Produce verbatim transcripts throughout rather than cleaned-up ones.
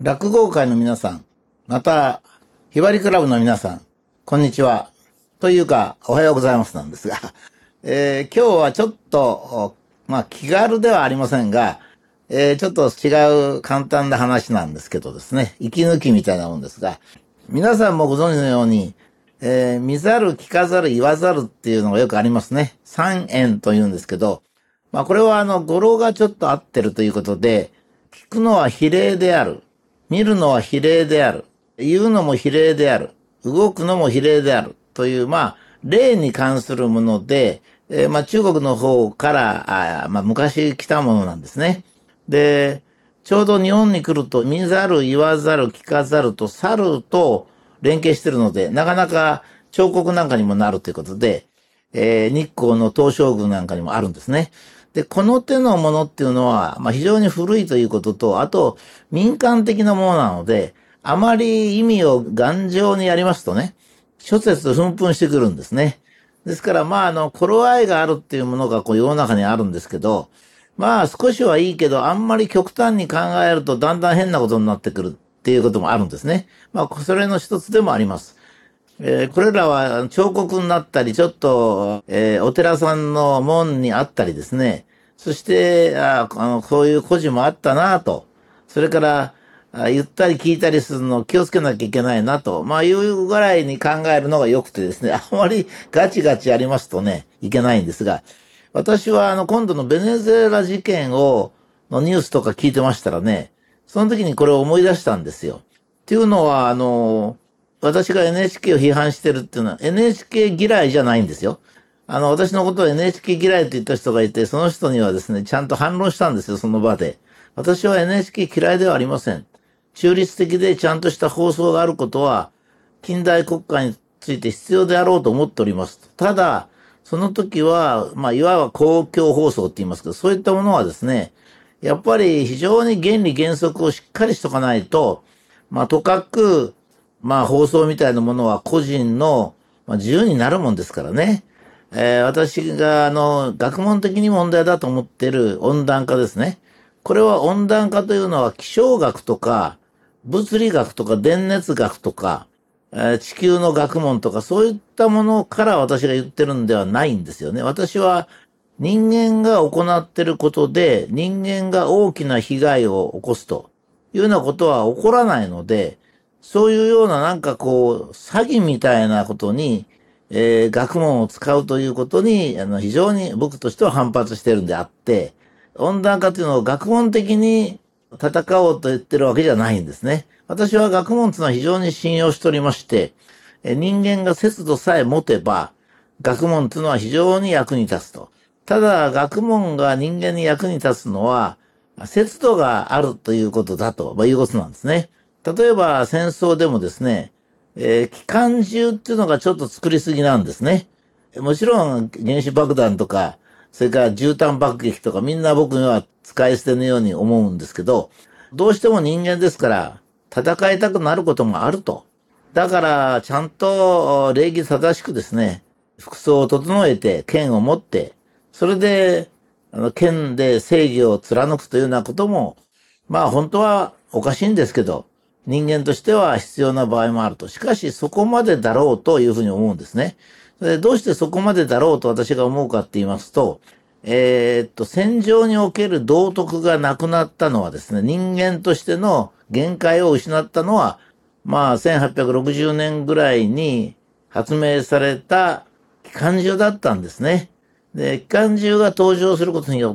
落語会の皆さん、また、ひばりクラブの皆さん、こんにちは。というか、おはようございますなんですが、えー今日はちょっと、まあ気軽ではありませんが、えーちょっと違う簡単な話なんですけどですね、息抜きみたいなもんですが、皆さんもご存知のように、えー見ざる、聞かざる、言わざるっていうのがよくありますね。三円と言うんですけど、まあこれはあの語呂がちょっと合ってるということで、聞くのは比例である。見るのは比例である。言うのも比例である。動くのも比例である。という、まあ、例に関するもので、えーまあ中国の方から、あまあ昔来たものなんですね。で、ちょうど日本に来ると、見ざる、言わざる、聞かざると、猿と連携してるので、なかなか彫刻なんかにもなるということで、えー日光の東照宮なんかにもあるんですね。で、この手のものっていうのは、まあ、非常に古いということと、あと、民間的なものなので、あまり意味を頑丈にやりますとね、諸説紛紛してくるんですね。ですから、まあ、あの、頃合いがあるっていうものがこう世の中にあるんですけど、まあ、少しはいいけど、あんまり極端に考えるとだんだん変なことになってくるっていうこともあるんですね。まあ、それの一つでもあります。えーこれらは彫刻になったり、ちょっと、えーお寺さんの門にあったりですね。そして、ああの、こういう故事もあったなと。それから、あ言ったり聞いたりするのを気をつけなきゃいけないなと。まあ、いうぐらいに考えるのが良くてですね。あまりガチガチやりますとね、いけないんですが。私は、あの、今度のベネズエラ事件を、のニュースとか聞いてましたらね、その時にこれを思い出したんですよ。っていうのは、あの、私が エヌエイチケー を批判してるっていうのは エヌエイチケー 嫌いじゃないんですよ。あの、私のことを エヌエイチケー 嫌いと言った人がいて、その人にはですね、ちゃんと反論したんですよ、その場で。私は エヌエイチケー 嫌いではありません。中立的でちゃんとした放送があることは、近代国家について必要であろうと思っております。ただ、その時は、まあ、いわば公共放送って言いますけど、そういったものはですね、やっぱり非常に原理原則をしっかりしとかないと、まあ、とかく、まあ、放送みたいなものは個人の、まあ、自由になるもんですからね。えー私が、あの、学問的に問題だと思っている温暖化ですね。これは温暖化というのは気象学とか、物理学とか電熱学とか、えー地球の学問とかそういったものから私が言ってるんではないんですよね。私は人間が行っていることで人間が大きな被害を起こすというようなことは起こらないので、そういうようななんかこう詐欺みたいなことに、えー学問を使うということにあの非常に僕としては反発してるんであって、温暖化というのを学問的に戦おうと言ってるわけじゃないんですね。私は学問というのは非常に信用しておりまして、え人間が節度さえ持てば、学問というのは非常に役に立つと。ただ、学問が人間に役に立つのは、節度があるということだと、まあ、いうことなんですね。例えば、戦争でもですね、えー機関銃っていうのがちょっと作りすぎなんですね。もちろん原子爆弾とか、それから絨毯爆撃とかみんな僕には使い捨てのように思うんですけど、どうしても人間ですから戦いたくなることもあると。だからちゃんと礼儀正しくですね、服装を整えて剣を持って、それであの剣で正義を貫くというようなことも、まあ本当はおかしいんですけど、人間としては必要な場合もあると。しかしそこまでだろうというふうに思うんですね。でどうしてそこまでだろうと私が思うかって言いますと、えーっと、戦場における道徳がなくなったのはですね、人間としての限界を失ったのは、まあ、せんはっぴゃくろくじゅうねんぐらいに発明された機関銃だったんですね。で、機関銃が登場することによって、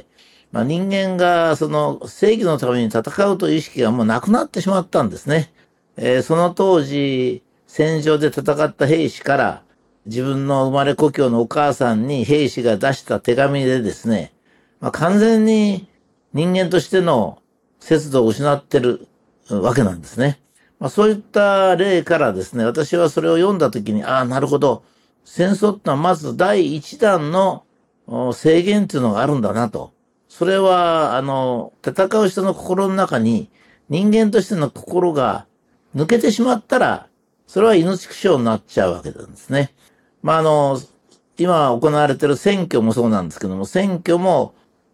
まあ、人間がその正義のために戦うという意識がもうなくなってしまったんですね。えーその当時、戦場で戦った兵士から、自分の生まれ故郷のお母さんに兵士が出した手紙でですね、まあ、完全に人間としての節度を失ってるわけなんですね。まあ、そういった例からですね、私はそれを読んだときに、ああ、なるほど。戦争ってのはまず第一弾のお制限っていうのがあるんだなと。それは、あの、戦う人の心の中に人間としての心が抜けてしまったら、それは命苦傷になっちゃうわけなんですね。まあ、あの、今行われている選挙もそうなんですけども、選挙も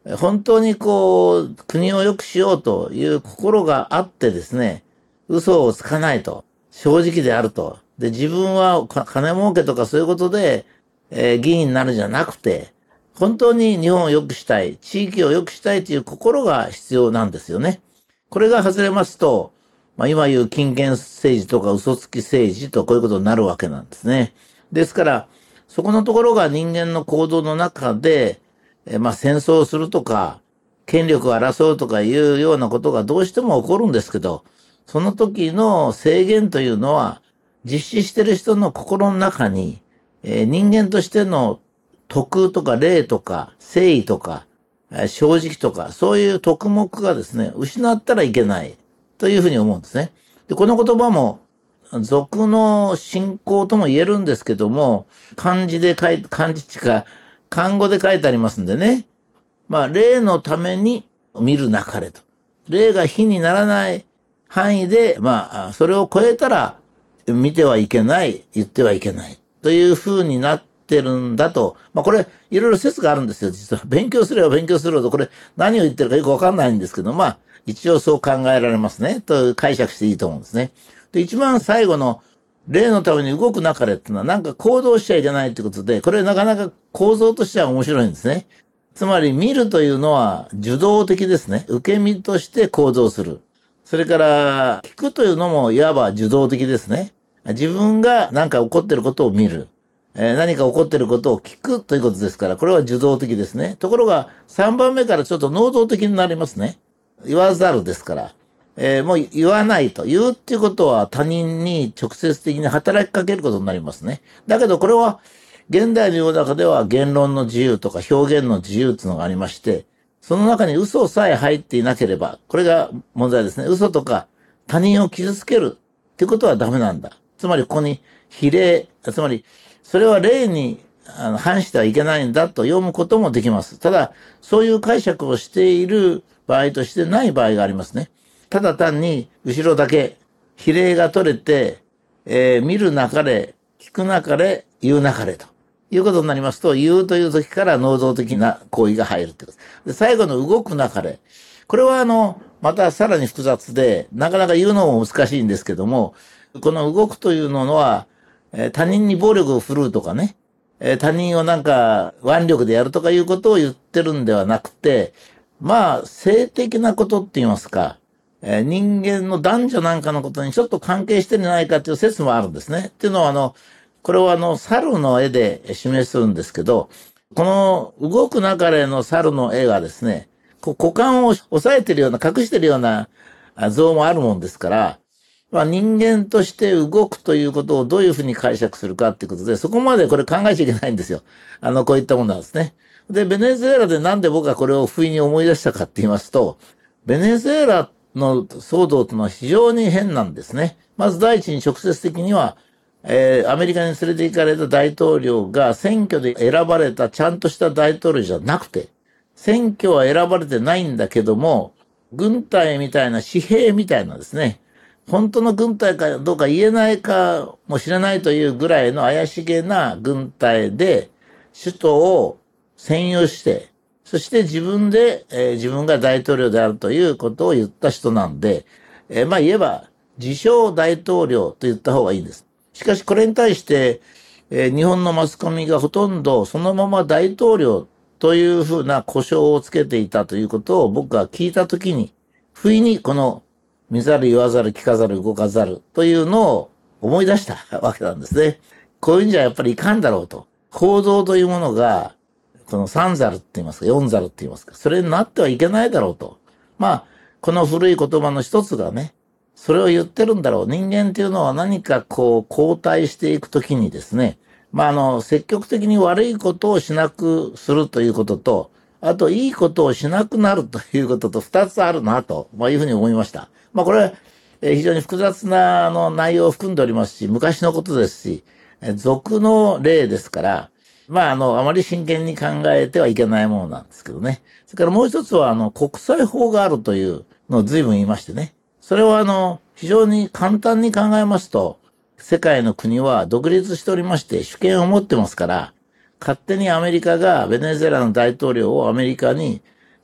本当にこう、国を良くしようという心があってですね、嘘をつかないと、正直であると。で、自分は金儲けとかそういうことで、えー議員になるんじゃなくて、本当に日本を良くしたい、地域を良くしたいという心が必要なんですよね。これが外れますと、まあ、今言う金権政治とか嘘つき政治とこういうことになるわけなんですね。ですから、そこのところが人間の行動の中で、えまあ戦争をするとか、権力を争うとかいうようなことがどうしても起こるんですけど、その時の制限というのは、実施している人の心の中に、えー人間としての徳とか礼とか誠意とか、えー正直とか、そういう徳目がですね、失ったらいけないというふうに思うんですね。で、この言葉も、俗の信仰とも言えるんですけども、漢字で書いて、漢字っていうか、漢語で書いてありますんでね。まあ、霊のために見るなかれと。霊が火にならない範囲で、まあ、それを超えたら、見てはいけない、言ってはいけない。という風になってるんだと。まあ、これ、いろいろ説があるんですよ、実は。勉強すれば勉強するほど、これ、何を言ってるかよくわかんないんですけど、まあ、一応そう考えられますね。と解釈していいと思うんですね。で、一番最後の、霊のために動くなかれっていうのは、なんか行動しちゃいけないってことで、これなかなか構造としては面白いんですね。つまり見るというのは受動的ですね。受け身として行動する。それから聞くというのもいわば受動的ですね。自分が何か起こっていることを見る。えー何か起こっていることを聞くということですから、これは受動的ですね。ところがさんばんめからちょっと能動的になりますね。言わざるですから。えーもう言わないと。言うっていうことは他人に直接的に働きかけることになりますね。だけどこれは現代の世の中では言論の自由とか表現の自由っていうのがありまして、その中に嘘さえ入っていなければ、これが問題ですね。嘘とか他人を傷つけるっていうことはダメなんだ。つまりここに比例、つまりそれは例にあの反してはいけないんだと読むこともできます。ただ、そういう解釈をしている場合としてない場合がありますね。ただ単に後ろだけ比例が取れて、えー見るなかれ、聞くなかれ、言うなかれということになりますと、言うという時から能動的な行為が入るってことです。で、最後の動くなかれ。これはあの、またさらに複雑で、なかなか言うのも難しいんですけども、この動くというのは、えー他人に暴力を振るうとかね、えー他人をなんか腕力でやるとかいうことを言ってるんではなくて、まあ、性的なことって言いますか、えー人間の男女なんかのことにちょっと関係してるんじゃないかという説もあるんですね。っていうのはあの、これはあの、猿の絵で示すんですけど、この動く流れの猿の絵がですね、こう股間を押さえてるような、隠してるようなあ像もあるもんですから、まあ、人間として動くということをどういうふうに解釈するかっていうことで、そこまでこれ考えちゃいけないんですよ。あの、こういったものなんですね。で、ベネズエラでなんで僕がこれを不意に思い出したかって言いますと、ベネズエラの騒動というのは非常に変なんですね。まず第一に直接的には、えーアメリカに連れて行かれた大統領が選挙で選ばれたちゃんとした大統領じゃなくて、選挙は選ばれてないんだけども、軍隊みたいな私兵みたいなですね、本当の軍隊かどうか言えないかもしれないというぐらいの怪しげな軍隊で首都を占有して、そして自分で、えー自分が大統領であるということを言った人なんで、えーまあ言えば自称大統領と言った方がいいんです。しかしこれに対して、えー日本のマスコミがほとんどそのまま大統領というふうな呼称をつけていたということを僕が聞いたときに、不意にこの見ざる言わざる聞かざる動かざるというのを思い出したわけなんですね。こういうんじゃやっぱりいかんだろうと。行動というものが、この三ざるって言いますか、四ざるって言いますか、それになってはいけないだろうと。まあ、この古い言葉の一つがね、それを言ってるんだろう。人間っていうのは何かこう、後退していくときにですね、まあ、あの、積極的に悪いことをしなくするということと、あと、いいことをしなくなるということと二つあるなと、まあ、いうふうに思いました。まあ、これは、えー非常に複雑なあの内容を含んでおりますし、昔のことですし、えー俗の例ですから、まあ、あの、あまり真剣に考えてはいけないものなんですけどね。それからもう一つは、あの、国際法があるというのを随分言いましてね。それは、あの、非常に簡単に考えますと、世界の国は独立しておりまして、主権を持ってますから、勝手にアメリカがベネズエラの大統領をアメリカに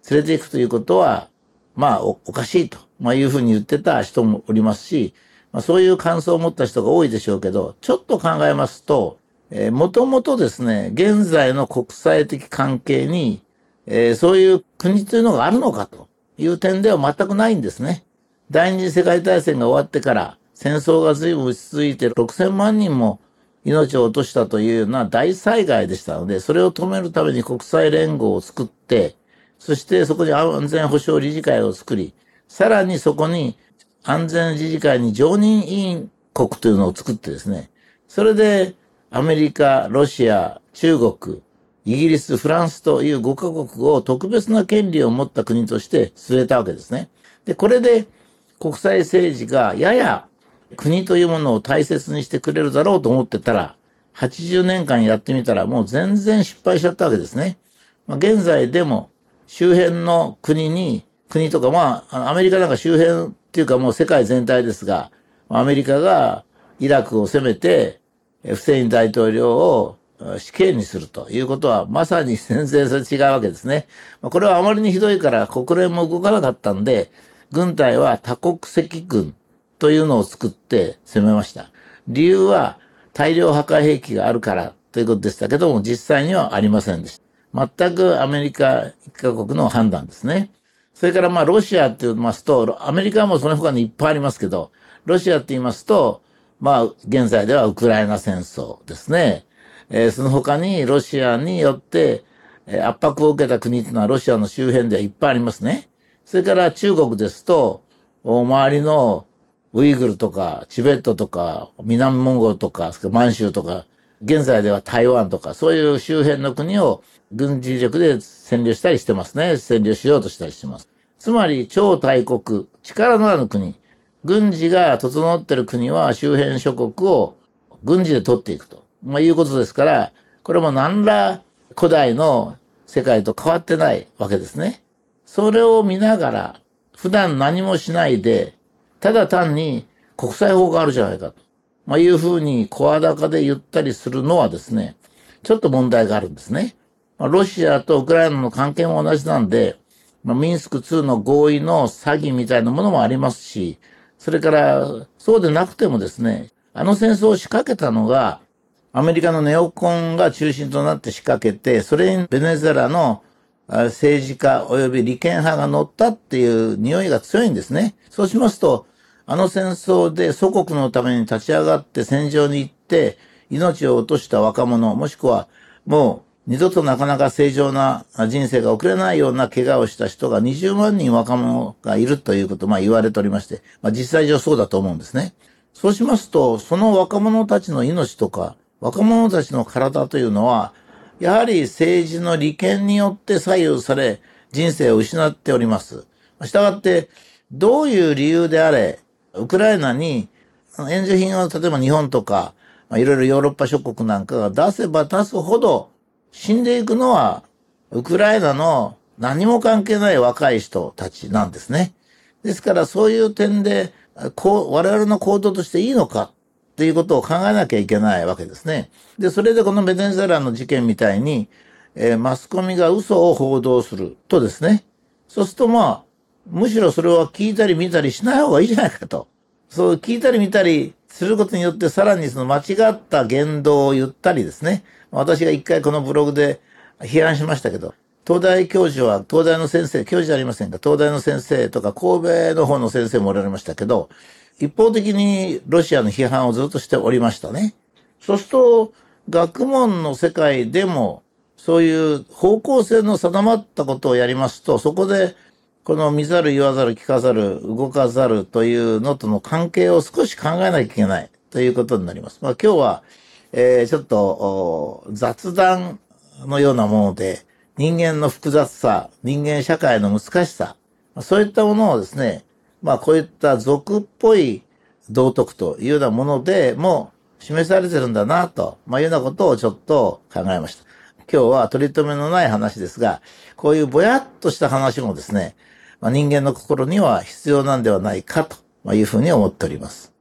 連れて行くということは、まあお、おかしいと、まあ、いうふうに言ってた人もおりますし、まあ、そういう感想を持った人が多いでしょうけど、ちょっと考えますと、えー、もともとですね、現在の国際的関係に、えー、そういう国というのがあるのかという点では全くないんですね。第二次世界大戦が終わってから戦争が随分落ち着いてろくせんまんにんも命を落としたというような大災害でしたので、それを止めるために国際連合を作って、そしてそこに安全保障理事会を作り、さらにそこに安全理事会に常任委員国というのを作ってですね、それでアメリカ、ロシア、中国、イギリス、フランスというごカ国を特別な権利を持った国として据えたわけですね。で、これで国際政治がやや国というものを大切にしてくれるだろうと思ってたら、はちじゅうねんかんやってみたらもう全然失敗しちゃったわけですね。まあ、現在でも周辺の国に、国とかまあ、アメリカなんか周辺っていうかもう世界全体ですが、アメリカがイラクを攻めて、フセイン大統領を死刑にするということはまさに全然それ違うわけですね。これはあまりにひどいから国連も動かなかったんで、軍隊は多国籍軍というのを作って攻めました。理由は大量破壊兵器があるからということでしたけども、実際にはありませんでした。全くアメリカ一カ国の判断ですね。それからまあロシアって言いますと、アメリカもその他にいっぱいありますけど、ロシアって言いますと、まあ現在ではウクライナ戦争ですね。えー、その他にロシアによって、えー、圧迫を受けた国というのはロシアの周辺ではいっぱいありますね。それから中国ですと、周りのウイグルとかチベットとか南モンゴルとか満州とか、現在では台湾とか、そういう周辺の国を軍事力で占領したりしてますね。占領しようとしたりしてます。つまり超大国、力のある国、軍事が整っている国は周辺諸国を軍事で取っていくと、まあ、いうことですから、これも何ら古代の世界と変わってないわけですね。それを見ながら、普段何もしないで、ただ単に国際法があるじゃないかと、まあ、いうふうに声高で言ったりするのはですね、ちょっと問題があるんですね。まあ、ロシアとウクライナの関係も同じなんで、まあ、ミンスクツーの合意の詐欺みたいなものもありますし、それからそうでなくてもですね、あの戦争を仕掛けたのがアメリカのネオコンが中心となって仕掛けて、それにベネズエラの政治家及び利権派が乗ったっていう匂いが強いんですね。そうしますと、あの戦争で祖国のために立ち上がって戦場に行って命を落とした若者、もしくはもう二度となかなか正常な人生が送れないような怪我をした人がにじゅうまんにん若者がいるということをまあ言われておりまして、まあ実際上そうだと思うんですね。そうしますと、その若者たちの命とか、若者たちの体というのは、やはり政治の利権によって左右され、人生を失っております。したがって、どういう理由であれ、ウクライナに援助品を例えば日本とか、まあ、いろいろヨーロッパ諸国なんかが出せば出すほど死んでいくのはウクライナの何も関係ない若い人たちなんですね。ですからそういう点でこう我々の行動としていいのかっていうことを考えなきゃいけないわけですね。で、それでこのベネズエラの事件みたいに、えー、マスコミが嘘を報道するとですね、そうするとまあむしろそれは聞いたり見たりしない方がいいじゃないかと。そう聞いたり見たりすることによってさらにその間違った言動を言ったりですね。私が一回このブログで批判しましたけど、東大教授は東大の先生、教授じゃありませんか、東大の先生とか神戸の方の先生もおられましたけど、一方的にロシアの批判をずっとしておりましたね。そうすると、学問の世界でもそういう方向性の定まったことをやりますと、そこでこの見ざる言わざる聞かざる動かざるというのとの関係を少し考えなきゃいけないということになります。まあ今日は、えー、ちょっと雑談のようなもので人間の複雑さ、人間社会の難しさ、そういったものをですね、まあこういった俗っぽい道徳というようなものでも示されてるんだなと、まあいうようなことをちょっと考えました。今日は取り留めのない話ですが、こういうぼやっとした話もですね、まあ、人間の心には必要なんではないかというふうに思っております。